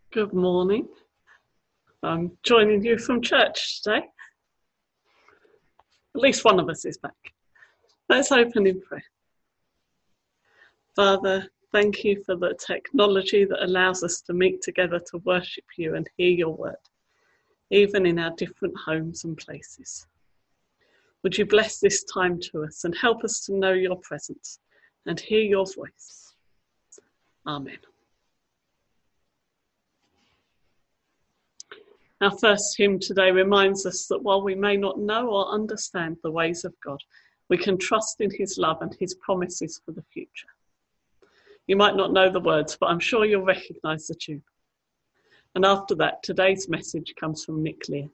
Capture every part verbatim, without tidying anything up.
Good morning. I'm joining you from church today. At least one of us is back. Let's open in prayer. Father, thank you for the technology that allows us to meet together to worship you and hear your word, even in our different homes and places. Would you bless this time to us and help us to know your presence and hear your voice? Amen. Our first hymn today reminds us that while we may not know or understand the ways of God, we can trust in his love and his promises for the future. You might not know the words, but I'm sure you'll recognise the tune. And after that, today's message comes from Nick Lear.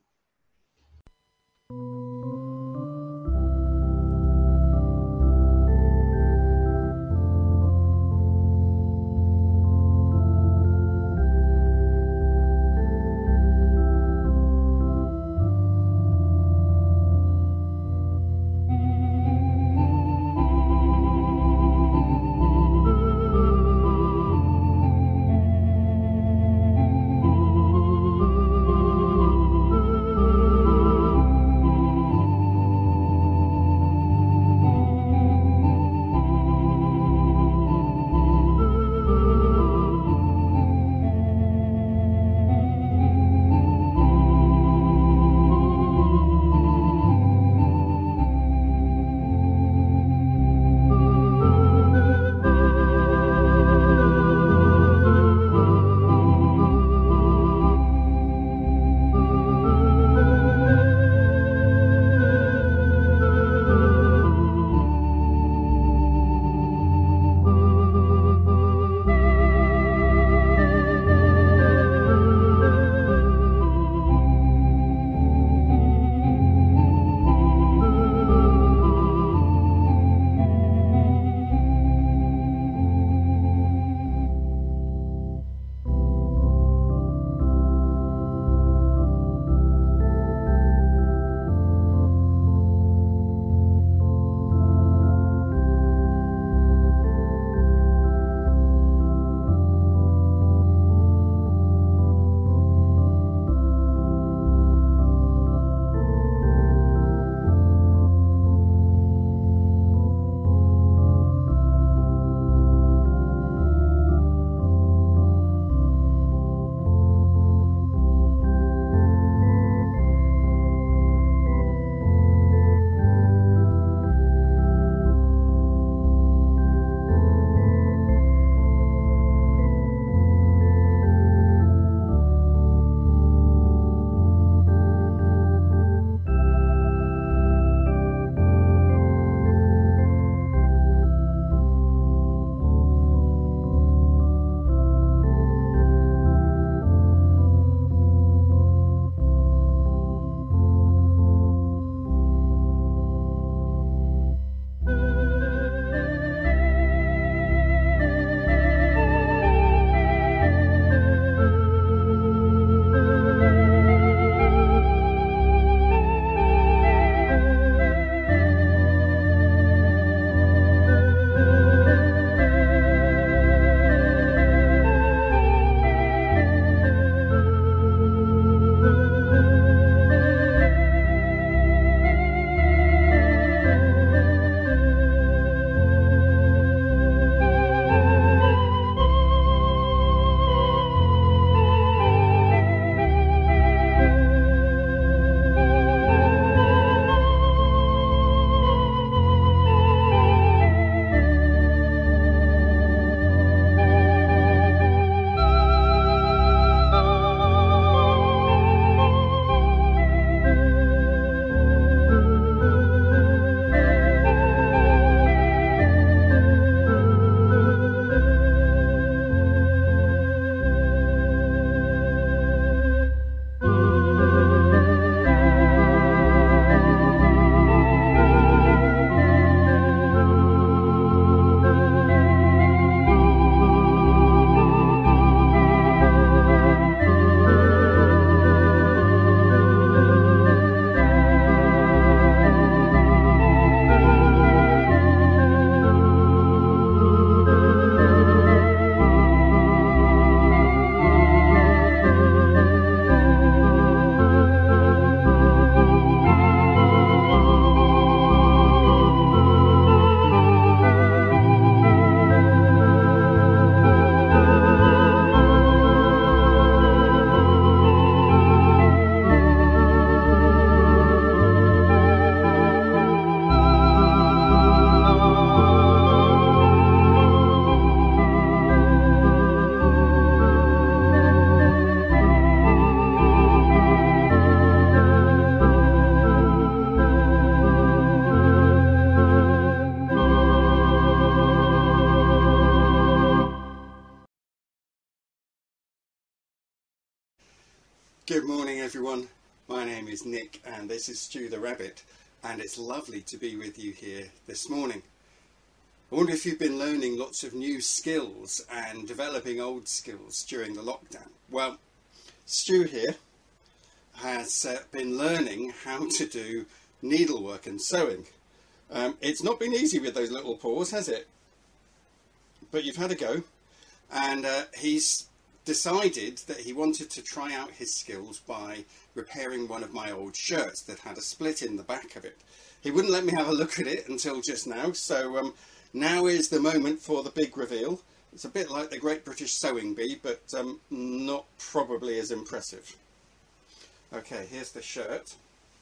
Good morning everyone, my name is Nick and this is Stu the Rabbit, and it's lovely to be with you here this morning. I wonder if you've been learning lots of new skills and developing old skills during the lockdown. Well, Stu here has uh, been learning how to do needlework and sewing. Um, it's not been easy with those little paws, has it? But you've had a go, and uh, he's decided that he wanted to try out his skills by repairing one of my old shirts that had a split in the back of it. He wouldn't let me have a look at it until just now, so um, now is the moment for the big reveal. It's a bit like the Great British Sewing Bee, but um, not probably as impressive. Okay, here's the shirt.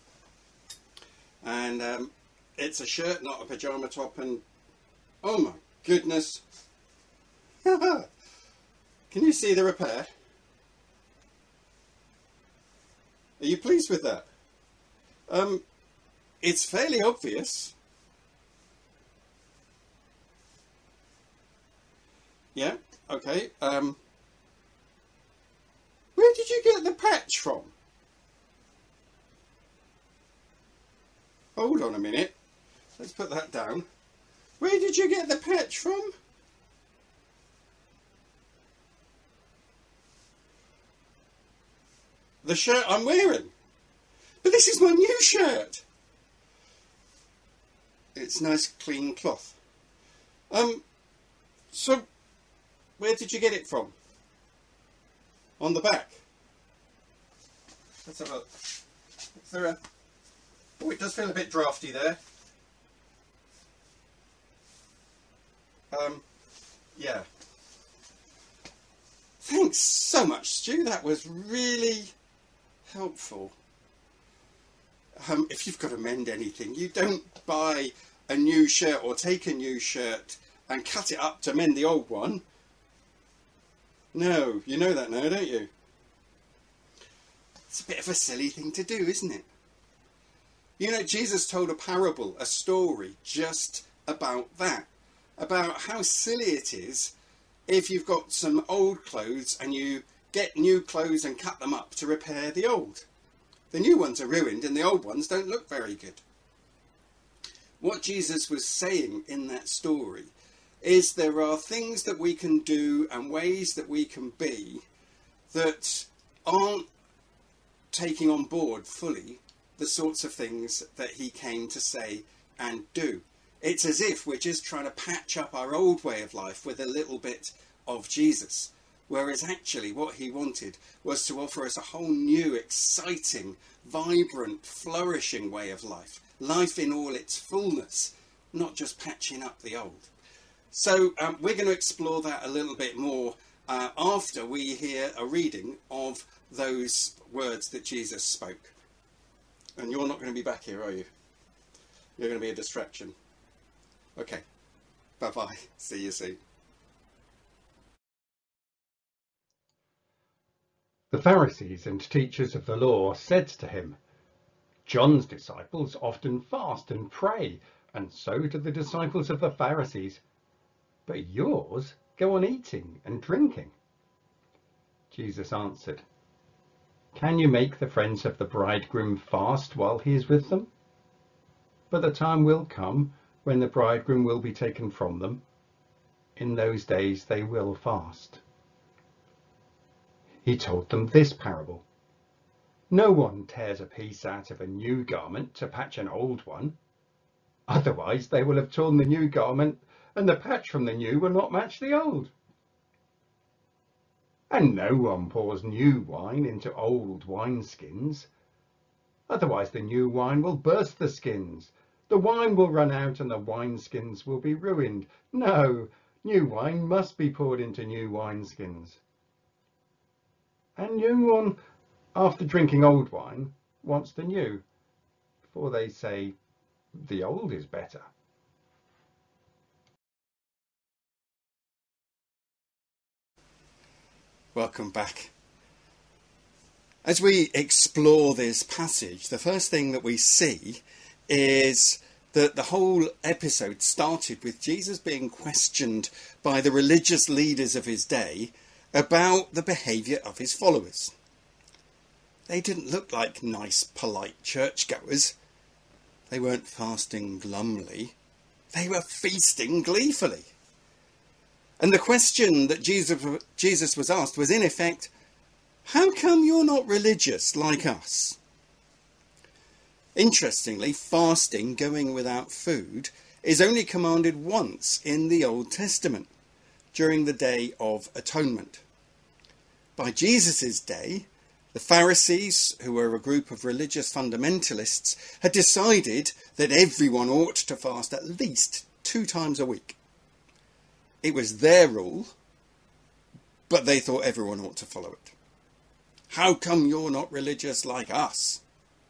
And um, it's a shirt, not a pyjama top, and oh my goodness. Can you see the repair? Are you pleased with that? Um, it's fairly obvious. Yeah, okay. Um, where did you get the patch from? Hold on a minute. Let's put that down. Where did you get the patch from? The shirt I'm wearing. But this is my new shirt. It's nice clean cloth. Um, so where did you get it from? On the back. Let's have a look. Is there a... Oh, it does feel a bit drafty there. Um, yeah. Thanks so much, Stu. That was really helpful. Um, if you've got to mend anything, you don't buy a new shirt or take a new shirt and cut it up to mend the old one. No, you know that now, don't you? It's a bit of a silly thing to do, isn't it? You know, Jesus told a parable, a story, just about that. About how silly it is if you've got some old clothes and you get new clothes and cut them up to repair the old. The new ones are ruined and the old ones don't look very good. What Jesus was saying in that story is there are things that we can do and ways that we can be that aren't taking on board fully the sorts of things that he came to say and do. It's as if we're just trying to patch up our old way of life with a little bit of Jesus. Whereas actually what he wanted was to offer us a whole new, exciting, vibrant, flourishing way of life. Life in all its fullness, not just patching up the old. So um, we're going to explore that a little bit more uh, after we hear a reading of those words that Jesus spoke. And you're not going to be back here, are you? You're going to be a distraction. Okay. Bye-bye. See you soon. The Pharisees and teachers of the law said to him, "John's disciples often fast and pray, and so do the disciples of the Pharisees. But yours go on eating and drinking." Jesus answered, "Can you make the friends of the bridegroom fast while he is with them? But the time will come when the bridegroom will be taken from them. In those days they will fast." He told them this parable. "No one tears a piece out of a new garment to patch an old one. Otherwise they will have torn the new garment, and the patch from the new will not match the old. And no one pours new wine into old wineskins. Otherwise the new wine will burst the skins. The wine will run out and the wineskins will be ruined. No, new wine must be poured into new wineskins. And no one, after drinking old wine, wants the new, for they say, the old is better." Welcome back. As we explore this passage, the first thing that we see is that the whole episode started with Jesus being questioned by the religious leaders of his day about the behaviour of his followers. they didn't look like nice, polite churchgoers. They weren't fasting glumly. They were feasting gleefully. And the question that Jesus, Jesus was asked was, in effect, how come you're not religious like us? Interestingly, fasting, going without food, is only commanded once in the Old Testament, during the Day of Atonement. By Jesus' day, the Pharisees, who were a group of religious fundamentalists, had decided that everyone ought to fast at least two times a week. It was their rule, but they thought everyone ought to follow it. How come you're not religious like us?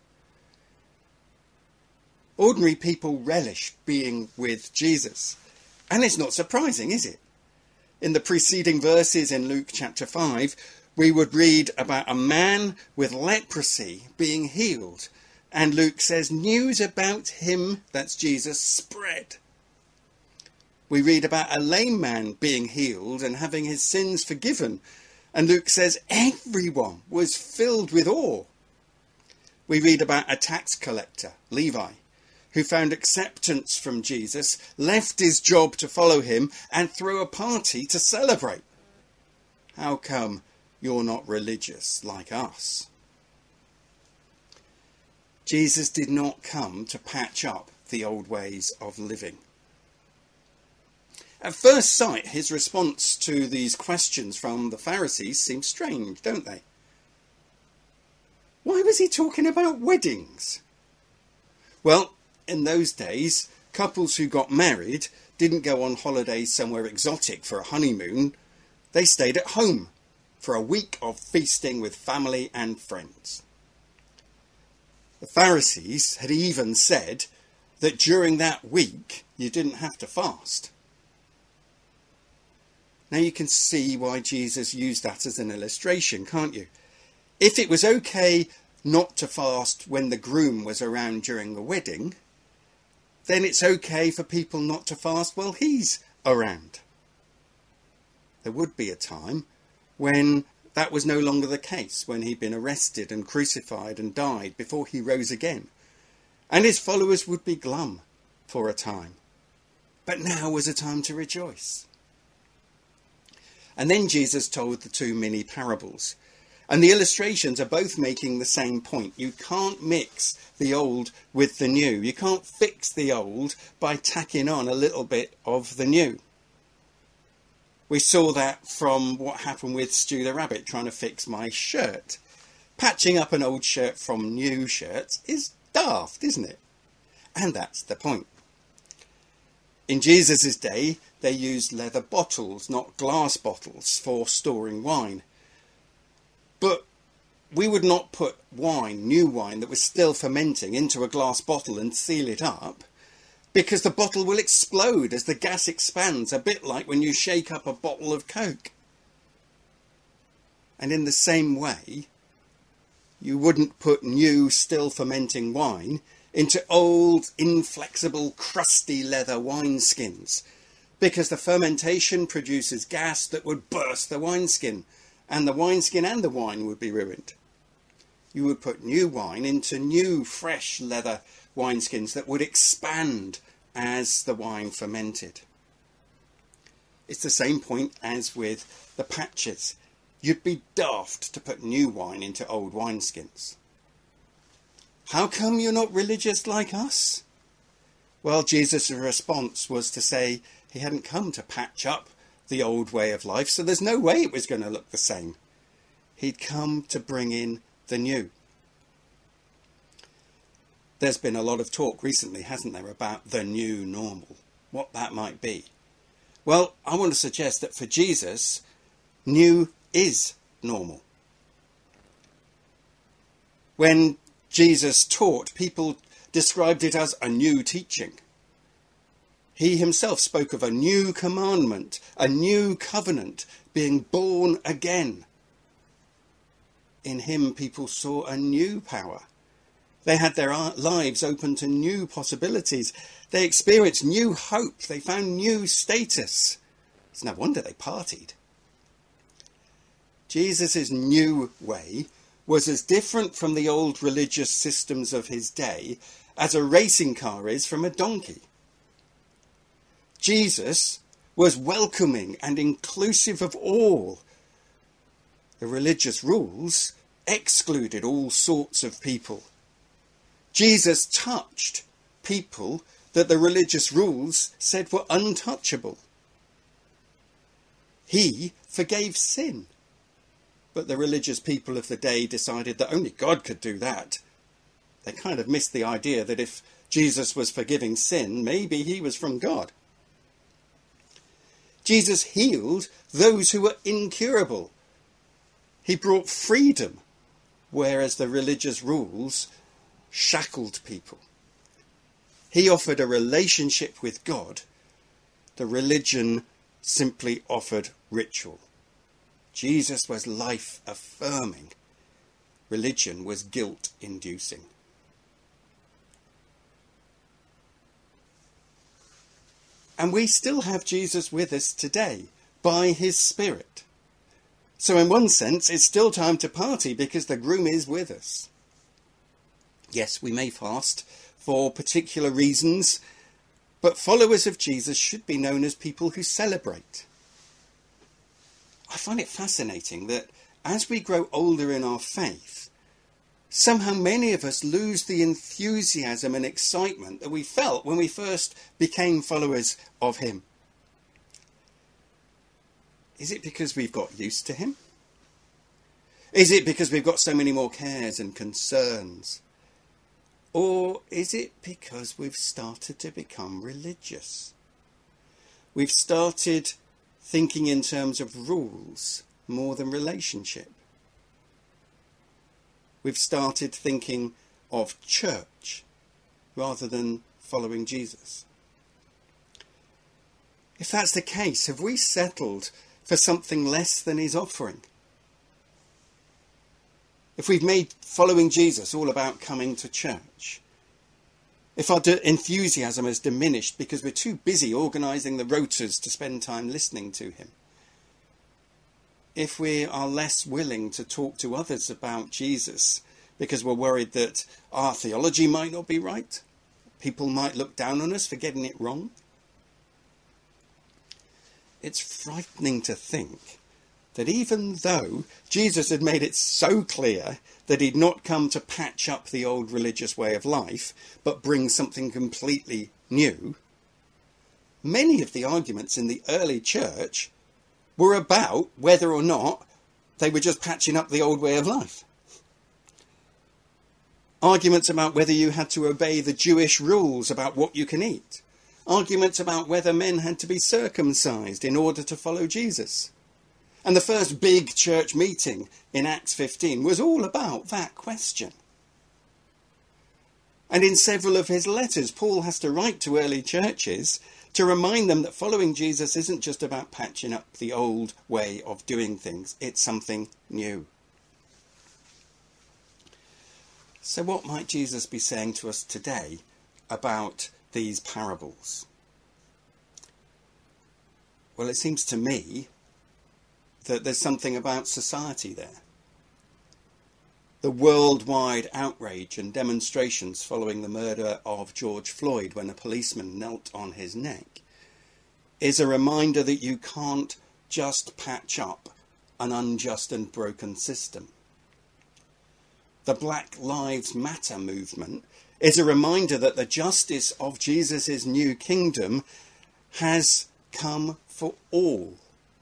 Ordinary people relish being with Jesus. And it's not surprising, is it? In the preceding verses in Luke chapter five, we would read about a man with leprosy being healed. And Luke says news about him, that's Jesus, spread. We read about a lame man being healed and having his sins forgiven. And Luke says everyone was filled with awe. We read about a tax collector, Levi, who found acceptance from Jesus, left his job to follow him, and threw a party to celebrate. How come you're not religious like us? Jesus did not come to patch up the old ways of living. At first sight, his response to these questions from the Pharisees seems strange, don't they? Why was he talking about weddings? Well, in those days, couples who got married didn't go on holiday somewhere exotic for a honeymoon. They stayed at home for a week of feasting with family and friends. The Pharisees had even said that during that week you didn't have to fast. Now you can see why Jesus used that as an illustration, can't you? If it was okay not to fast when the groom was around during the wedding, then it's okay for people not to fast while he's around. There would be a time when that was no longer the case, when he'd been arrested and crucified and died before he rose again. And his followers would be glum for a time. But now was a time to rejoice. And then Jesus told the two mini parables. And the illustrations are both making the same point. You can't mix the old with the new. You can't fix the old by tacking on a little bit of the new. We saw that from what happened with Stu the Rabbit trying to fix my shirt. Patching up an old shirt from new shirts is daft, isn't it? And that's the point. In Jesus' day, they used leather bottles, not glass bottles, for storing wine. But we would not put wine, new wine that was still fermenting, into a glass bottle and seal it up, because the bottle will explode as the gas expands, a bit like when you shake up a bottle of Coke. And in the same way, you wouldn't put new, still fermenting wine into old, inflexible, crusty leather wineskins, because the fermentation produces gas that would burst the wineskin, and the wineskin and the wine would be ruined. You would put new wine into new, fresh leather wineskins that would expand as the wine fermented. It's the same point as with the patches. You'd be daft to put new wine into old wineskins. How come you're not religious like us? Well, Jesus' response was to say he hadn't come to patch up the old way of life, so there's no way it was going to look the same. He'd come to bring in the new. There's been a lot of talk recently, hasn't there, about the new normal, what that might be. Well, I want to suggest that for Jesus, new is normal. When Jesus taught, people described it as a new teaching. He himself spoke of a new commandment, a new covenant, being born again. In him, people saw a new power. They had their lives open to new possibilities. They experienced new hope. They found new status. It's no wonder they partied. Jesus' new way was as different from the old religious systems of his day as a racing car is from a donkey. Jesus was welcoming and inclusive of all. The religious rules excluded all sorts of people. Jesus touched people that the religious rules said were untouchable. He forgave sin. But the religious people of the day decided that only God could do that. They kind of missed the idea that if Jesus was forgiving sin, maybe he was from God. Jesus healed those who were incurable. He brought freedom, whereas the religious rules shackled people. He offered a relationship with God. The religion simply offered ritual. Jesus was life-affirming. Religion was guilt-inducing. And we still have Jesus with us today by his Spirit. So in one sense, it's still time to party because the groom is with us. Yes, we may fast for particular reasons, but followers of Jesus should be known as people who celebrate. I find it fascinating that as we grow older in our faith, somehow many of us lose the enthusiasm and excitement that we felt when we first became followers of him. Is it because we've got used to him? Is it because we've got so many more cares and concerns? Or is it because we've started to become religious? We've started thinking in terms of rules more than relationship. We've started thinking of church rather than following Jesus. If that's the case, have we settled for something less than he's offering? If we've made following Jesus all about coming to church, if our enthusiasm has diminished because we're too busy organising the rotas to spend time listening to him, if we are less willing to talk to others about Jesus because we're worried that our theology might not be right, people might look down on us for getting it wrong, it's frightening to think that even though Jesus had made it so clear that he'd not come to patch up the old religious way of life, but bring something completely new, many of the arguments in the early church were about whether or not they were just patching up the old way of life. Arguments about whether you had to obey the Jewish rules about what you can eat. Arguments about whether men had to be circumcised in order to follow Jesus. And the first big church meeting in Acts fifteen was all about that question. And in several of his letters, Paul has to write to early churches to remind them that following Jesus isn't just about patching up the old way of doing things. It's something new. So what might Jesus be saying to us today about these parables? Well, it seems to me that there's something about society there. The worldwide outrage and demonstrations following the murder of George Floyd when a policeman knelt on his neck is a reminder that you can't just patch up an unjust and broken system. The Black Lives Matter movement is a reminder that the justice of Jesus' new kingdom has come for all.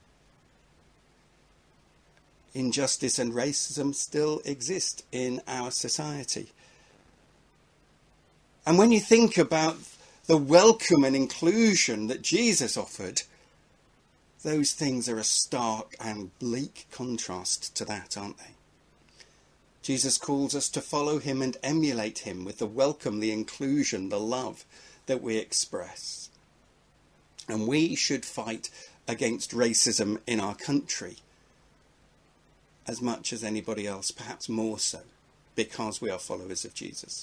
Injustice and racism still exist in our society. And when you think about the welcome and inclusion that Jesus offered, those things are a stark and bleak contrast to that, aren't they? Jesus calls us to follow him and emulate him with the welcome, the inclusion, the love that we express. And we should fight against racism in our country as much as anybody else, perhaps more so, because we are followers of Jesus.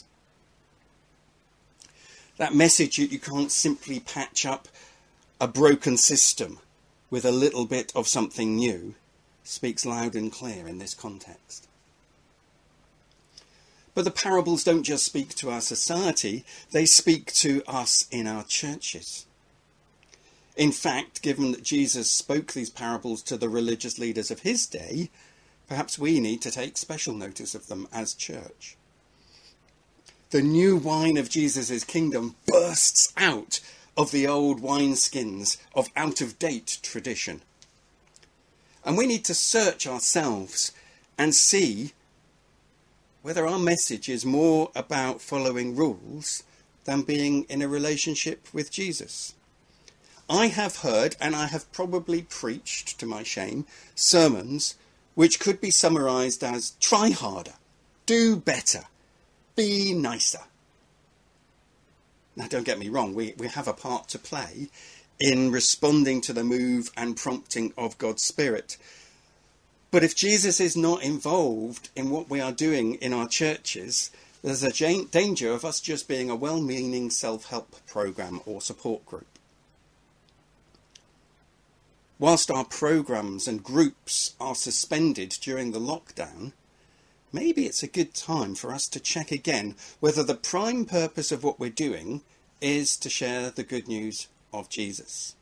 That message that you can't simply patch up a broken system with a little bit of something new speaks loud and clear in this context. But the parables don't just speak to our society, they speak to us in our churches. In fact, given that Jesus spoke these parables to the religious leaders of his day, perhaps we need to take special notice of them as church. The new wine of Jesus' kingdom bursts out of the old wineskins of out-of-date tradition. And we need to search ourselves and see whether our message is more about following rules than being in a relationship with Jesus. I have heard, and I have probably preached, to my shame, sermons which could be summarised as try harder, do better, be nicer. Now, don't get me wrong, we, we have a part to play in responding to the move and prompting of God's Spirit. But if Jesus is not involved in what we are doing in our churches, there's a danger of us just being a well-meaning self-help programme or support group. Whilst our programmes and groups are suspended during the lockdown, maybe it's a good time for us to check again whether the prime purpose of what we're doing is to share the good news of Jesus.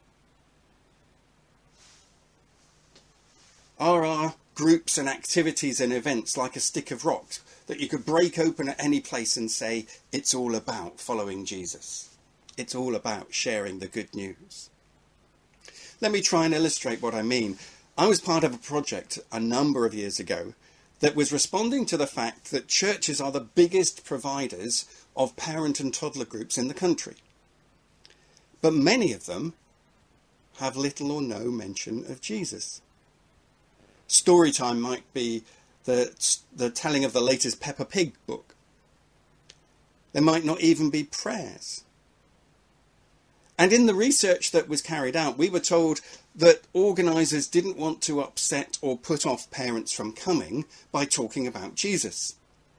Are our groups and activities and events like a stick of rocks that you could break open at any place and say, it's all about following Jesus. It's all about sharing the good news. Let me try and illustrate what I mean. I was part of a project a number of years ago that was responding to the fact that churches are the biggest providers of parent and toddler groups in the country. But many of them have little or no mention of Jesus. Storytime might be the, the telling of the latest Peppa Pig book. There might not even be prayers. And in the research that was carried out, we were told that organisers didn't want to upset or put off parents from coming by talking about Jesus.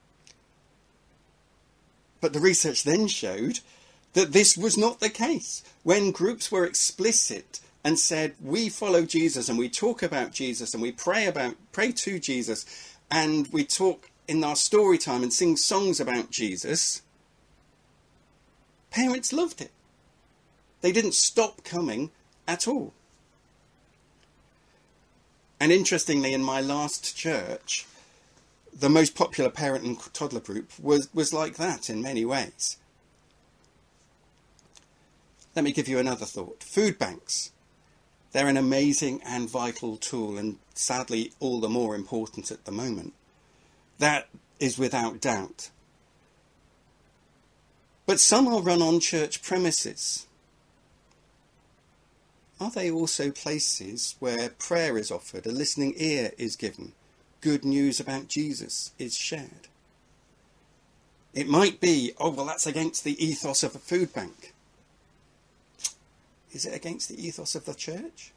But the research then showed that this was not the case. When groups were explicit and said, we follow Jesus and we talk about Jesus and we pray about pray to Jesus and we talk in our story time and sing songs about Jesus, parents loved it. They didn't stop coming at all. And interestingly, in my last church, the most popular parent and toddler group was, was like that in many ways. Let me give you another thought. Food banks. They're an amazing and vital tool, and sadly all the more important at the moment. That is without doubt. But some are run on church premises. Are they also places where prayer is offered, a listening ear is given, good news about Jesus is shared? It might be, oh, well, that's against the ethos of a food bank. Is it against the ethos of the church?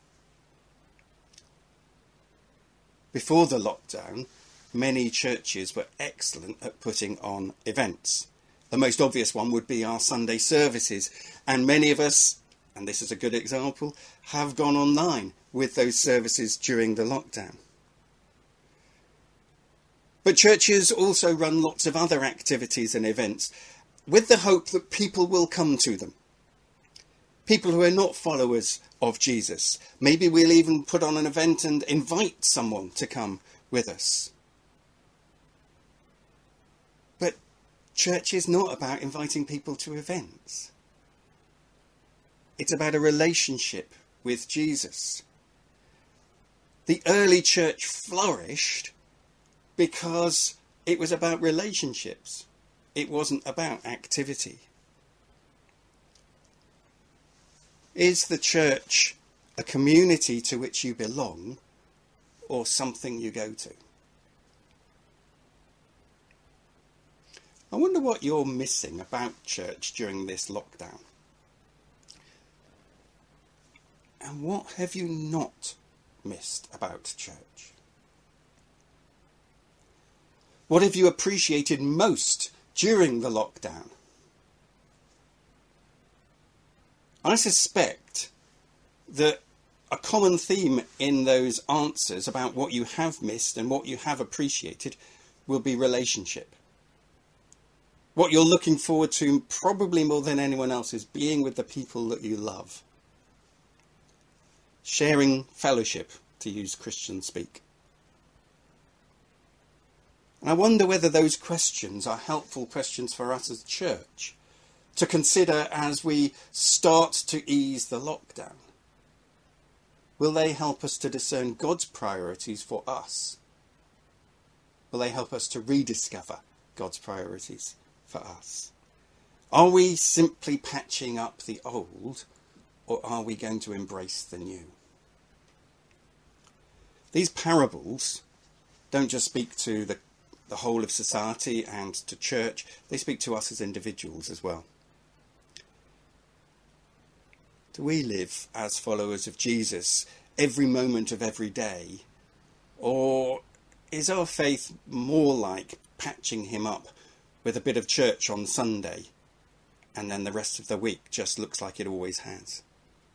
Before the lockdown, many churches were excellent at putting on events. The most obvious one would be our Sunday services, and many of us, and this is a good example, have gone online with those services during the lockdown. But churches also run lots of other activities and events with the hope that people will come to them. People who are not followers of Jesus. Maybe we'll even put on an event and invite someone to come with us. But church is not about inviting people to events. It's about a relationship with Jesus. The early church flourished because it was about relationships. It wasn't about activity. Is the church a community to which you belong or something you go to? I wonder what you're missing about church during this lockdown. And what have you not missed about church? What have you appreciated most during the lockdown? I suspect that a common theme in those answers about what you have missed and what you have appreciated will be relationship. What you're looking forward to, probably more than anyone else, is being with the people that you love. Sharing fellowship, to use Christian speak. And I wonder whether those questions are helpful questions for us as a church to consider as we start to ease the lockdown. Will they help us to discern God's priorities for us? Will they help us to rediscover God's priorities for us? Are we simply patching up the old, or are we going to embrace the new? These parables don't just speak to the, the whole of society and to church, they speak to us as individuals as well. Do we live as followers of Jesus every moment of every day? Or is our faith more like patching him up with a bit of church on Sunday, and then the rest of the week just looks like it always has?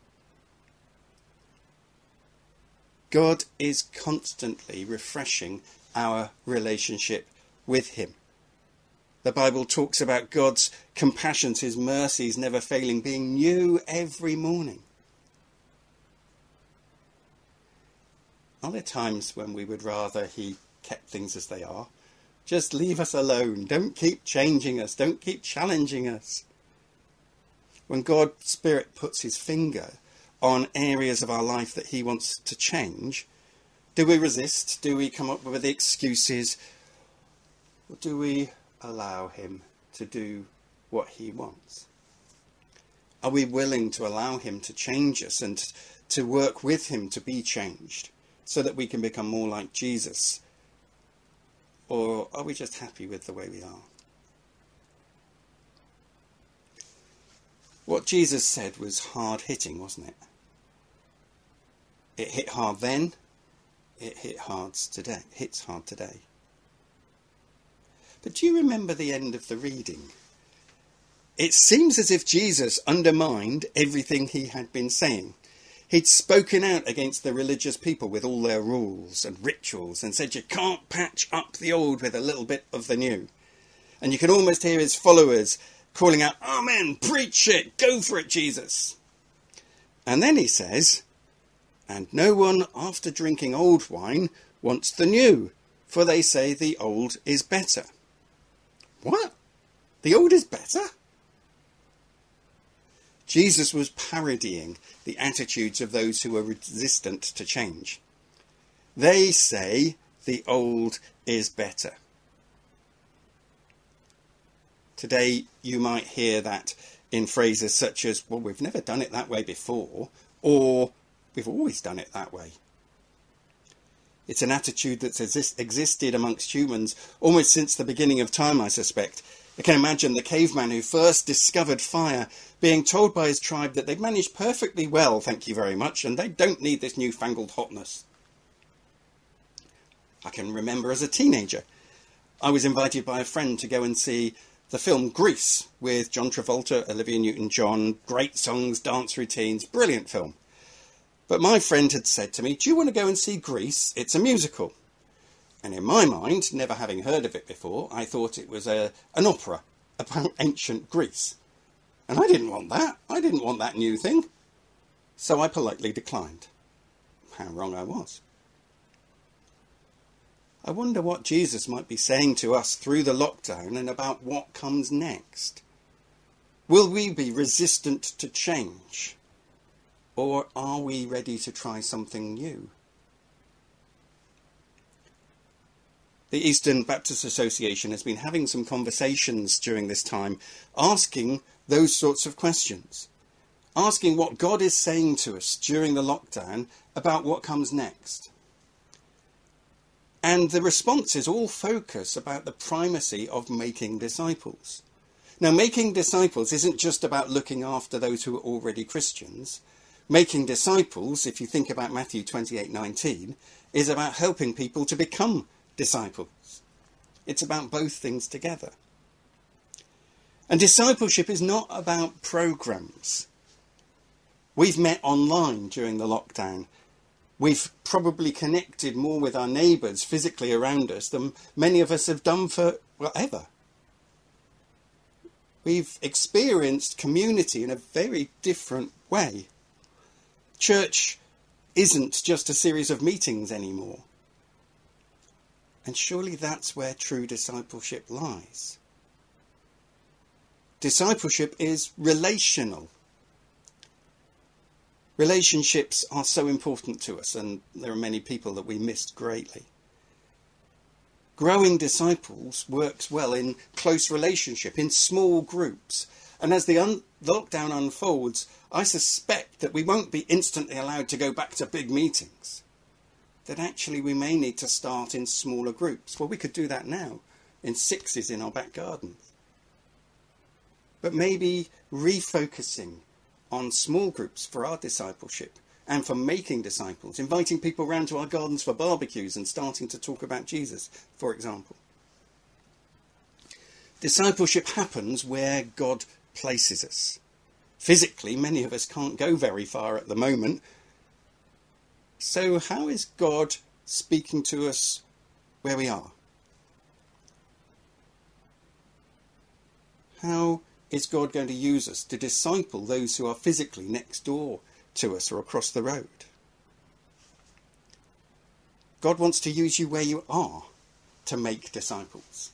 God is constantly refreshing our relationship with him. The Bible talks about God's compassions, his mercies never failing, being new every morning. Are there times when we would rather he kept things as they are? Just leave us alone. Don't keep changing us. Don't keep challenging us. When God's Spirit puts his finger on areas of our life that he wants to change, do we resist? Do we come up with the excuses? Or do we allow him to do what he wants? Are we willing to allow him to change us and to work with him to be changed so that we can become more like Jesus? Or are we just happy with the way we are? What Jesus said was hard hitting, wasn't it? It hit hard then, it hit hard today, hits hard today. But do you remember the end of the reading? It seems as if Jesus undermined everything he had been saying. He'd spoken out against the religious people with all their rules and rituals and said you can't patch up the old with a little bit of the new. And you can almost hear his followers calling out, "Amen, preach it, go for it, Jesus." And then he says, "And no one after drinking old wine wants the new, for they say the old is better." What? The old is better? Jesus was parodying the attitudes of those who were resistant to change. They say the old is better. Today you might hear that in phrases such as, "Well, we've never done it that way before," or "We've always done it that way." It's an attitude that's exist- existed amongst humans almost since the beginning of time, I suspect. I can imagine the caveman who first discovered fire being told by his tribe that they'd managed perfectly well, thank you very much, and they don't need this newfangled hotness. I can remember as a teenager, I was invited by a friend to go and see the film Grease with John Travolta, Olivia Newton-John, great songs, dance routines, brilliant film. But my friend had said to me, "Do you want to go and see Grease? It's a musical." And in my mind, never having heard of it before, I thought it was a, an opera about ancient Greece. And I didn't want that. I didn't want that new thing. So I politely declined. How wrong I was. I wonder what Jesus might be saying to us through the lockdown and about what comes next. Will we be resistant to change? Or are we ready to try something new? The Eastern Baptist Association has been having some conversations during this time, asking those sorts of questions. Asking what God is saying to us during the lockdown about what comes next. And the responses all focus about the primacy of making disciples. Now, making disciples isn't just about looking after those who are already Christians. Making disciples, if you think about Matthew twenty-eight nineteen, is about helping people to become disciples. It's about both things together. And discipleship is not about programs. We've met online during the lockdown. We've probably connected more with our neighbours physically around us than many of us have done for, well, ever. We've experienced community in a very different way. Church isn't just a series of meetings anymore. And surely that's where true discipleship lies. Discipleship is relational. Relationships are so important to us, and there are many people that we missed greatly. Growing disciples works well in close relationship, in small groups. And as the un- lockdown unfolds, I suspect that we won't be instantly allowed to go back to big meetings. That actually we may need to start in smaller groups. Well, we could do that now, in sixes in our back gardens. But maybe refocusing on small groups for our discipleship and for making disciples, inviting people round to our gardens for barbecues and starting to talk about Jesus, for example. Discipleship happens where God places us. Physically, many of us can't go very far at the moment. So how is God speaking to us where we are? How is God going to use us to disciple those who are physically next door to us or across the road? God wants to use you where you are to make disciples.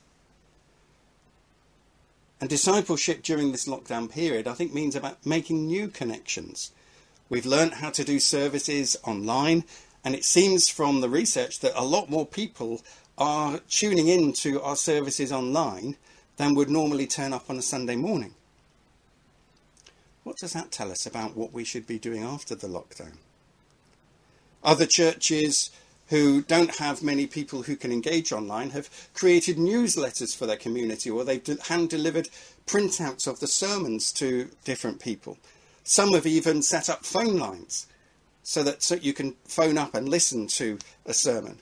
And discipleship during this lockdown period, I think, means about making new connections. We've learnt how to do services online, and it seems from the research that a lot more people are tuning in to our services online than would normally turn up on a Sunday morning. What does that tell us about what we should be doing after the lockdown? Other churches who don't have many people who can engage online have created newsletters for their community, or they've hand-delivered printouts of the sermons to different people. Some have even set up phone lines so that so you can phone up and listen to a sermon.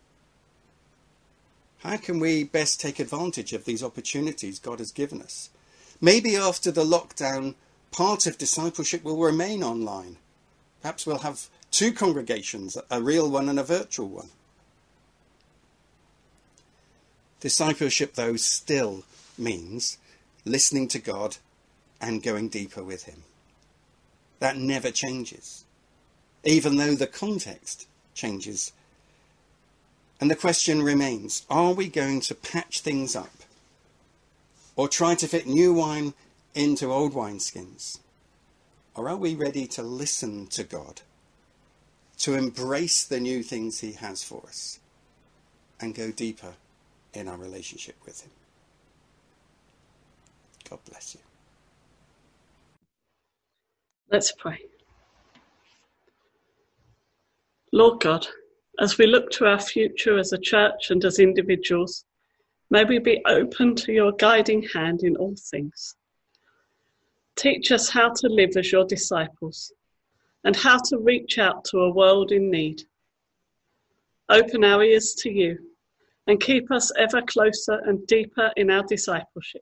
How can we best take advantage of these opportunities God has given us? Maybe after the lockdown, part of discipleship will remain online. Perhaps we'll have two congregations, a real one and a virtual one. Discipleship, though, still means listening to God and going deeper with him. That never changes, even though the context changes. And the question remains, are we going to patch things up or try to fit new wine into old wineskins? Or are we ready to listen to God, to embrace the new things he has for us and go deeper in our relationship with him? God bless you. Let's pray. Lord God, as we look to our future as a church and as individuals, may we be open to your guiding hand in all things. Teach us how to live as your disciples and how to reach out to a world in need. Open our ears to you and keep us ever closer and deeper in our discipleship.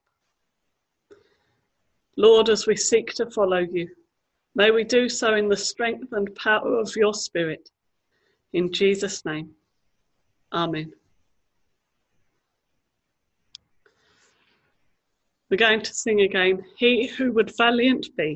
Lord, as we seek to follow you, may we do so in the strength and power of your Spirit. In Jesus' name, Amen. We're going to sing again, He Who Would Valiant Be.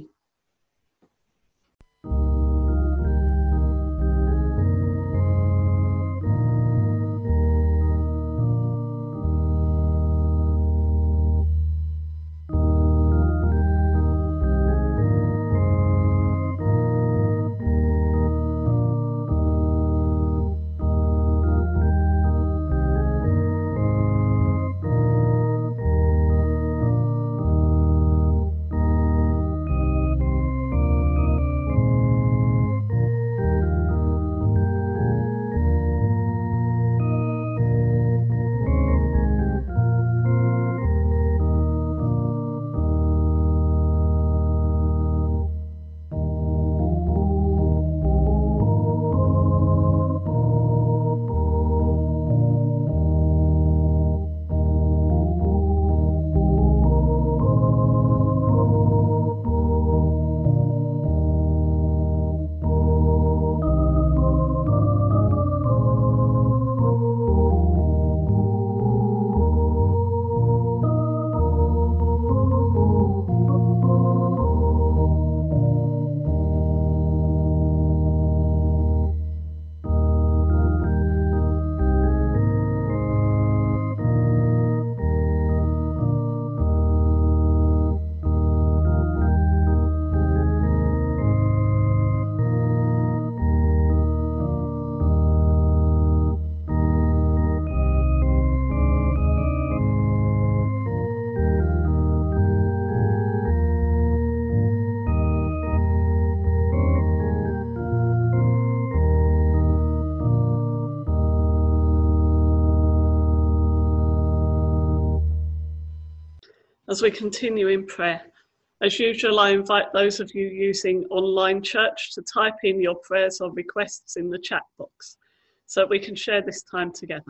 As we continue in prayer, as usual, I invite those of you using online church to type in your prayers or requests in the chat box so that we can share this time together.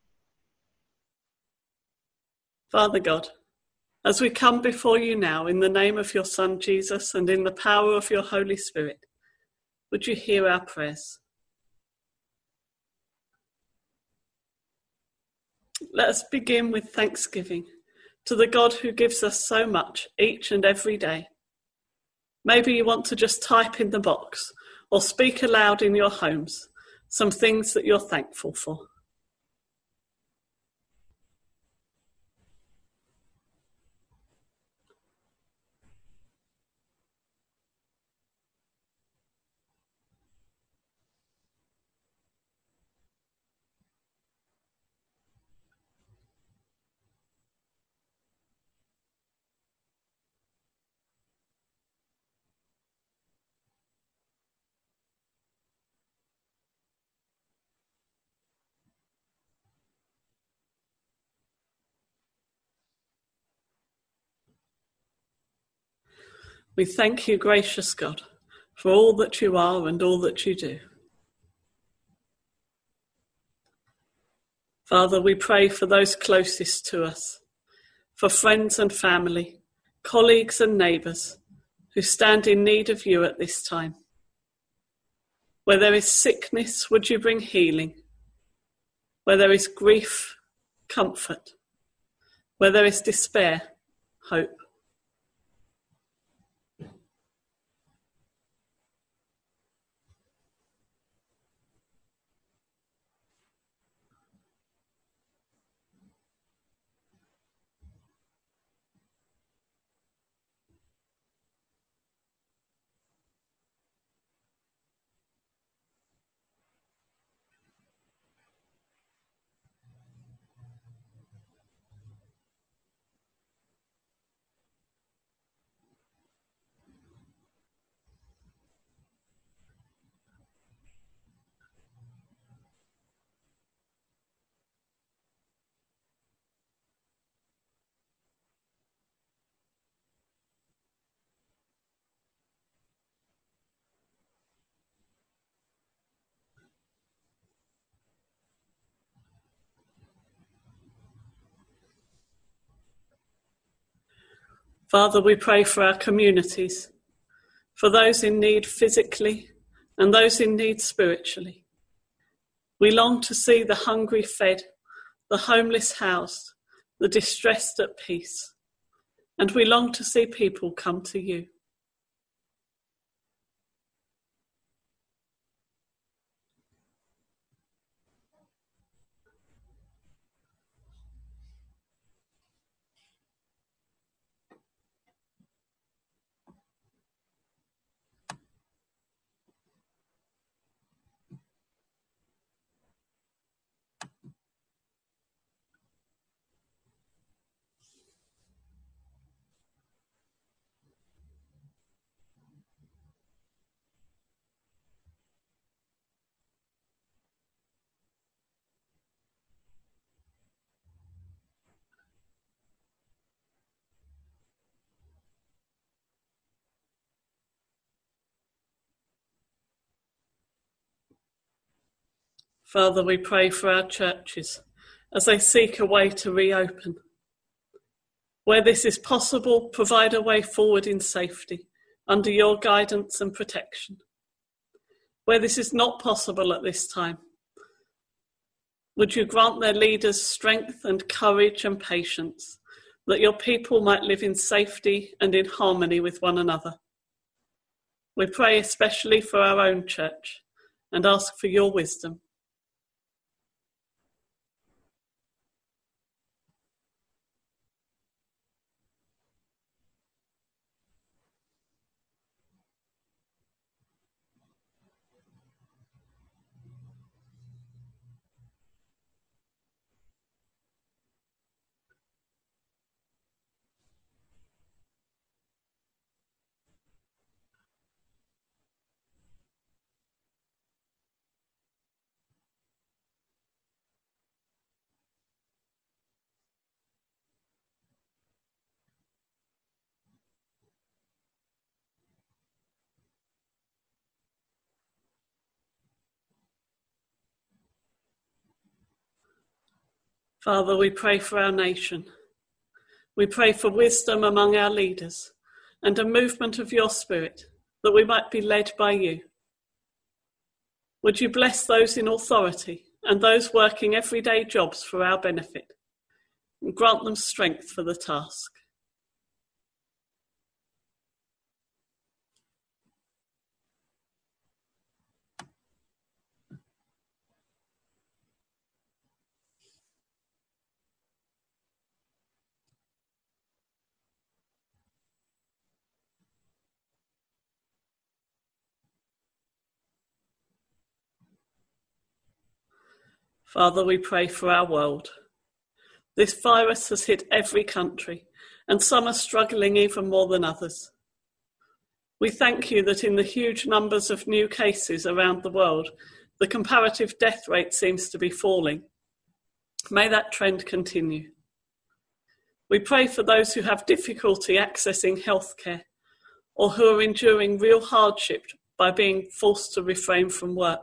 Father God, as we come before you now in the name of your Son Jesus and in the power of your Holy Spirit, would you hear our prayers? Let us begin with thanksgiving to the God who gives us so much each and every day. Maybe you want to just type in the box or speak aloud in your homes some things that you're thankful for. We thank you, gracious God, for all that you are and all that you do. Father, we pray for those closest to us, for friends and family, colleagues and neighbours who stand in need of you at this time. Where there is sickness, would you bring healing? Where there is grief, comfort. Where there is despair, hope. Father, we pray for our communities, for those in need physically and those in need spiritually. We long to see the hungry fed, the homeless housed, the distressed at peace, and we long to see people come to you. Father, we pray for our churches as they seek a way to reopen. Where this is possible, provide a way forward in safety under your guidance and protection. Where this is not possible at this time, would you grant their leaders strength and courage and patience, that your people might live in safety and in harmony with one another. We pray especially for our own church and ask for your wisdom. Father, we pray for our nation. We pray for wisdom among our leaders and a movement of your Spirit, that we might be led by you. Would you bless those in authority and those working everyday jobs for our benefit, and grant them strength for the task. Father, we pray for our world. This virus has hit every country, and some are struggling even more than others. We thank you that in the huge numbers of new cases around the world, the comparative death rate seems to be falling. May that trend continue. We pray for those who have difficulty accessing healthcare or who are enduring real hardship by being forced to refrain from work.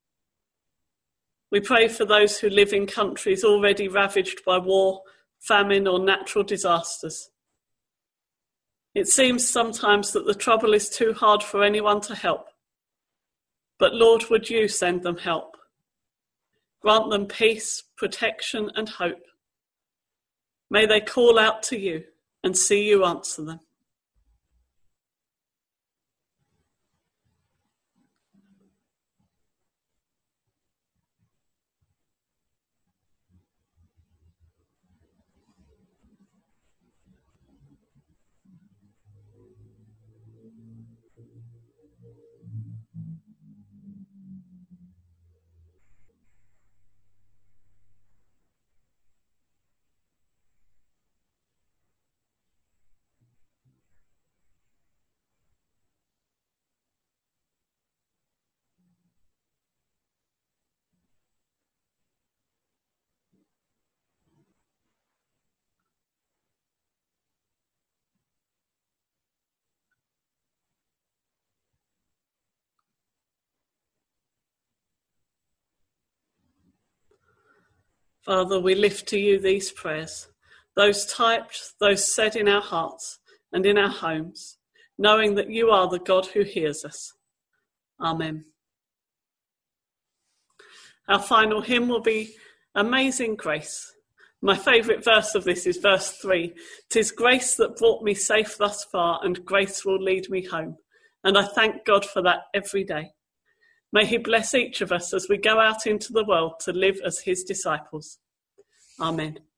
We pray for those who live in countries already ravaged by war, famine, or natural disasters. It seems sometimes that the trouble is too hard for anyone to help. But Lord, would you send them help? Grant them peace, protection, and hope. May they call out to you and see you answer them. Father, we lift to you these prayers, those typed, those said in our hearts and in our homes, knowing that you are the God who hears us. Amen. Our final hymn will be Amazing Grace. My favourite verse of this is verse three. "'Tis grace that brought me safe thus far, and grace will lead me home." And I thank God for that every day. May he bless each of us as we go out into the world to live as his disciples. Amen.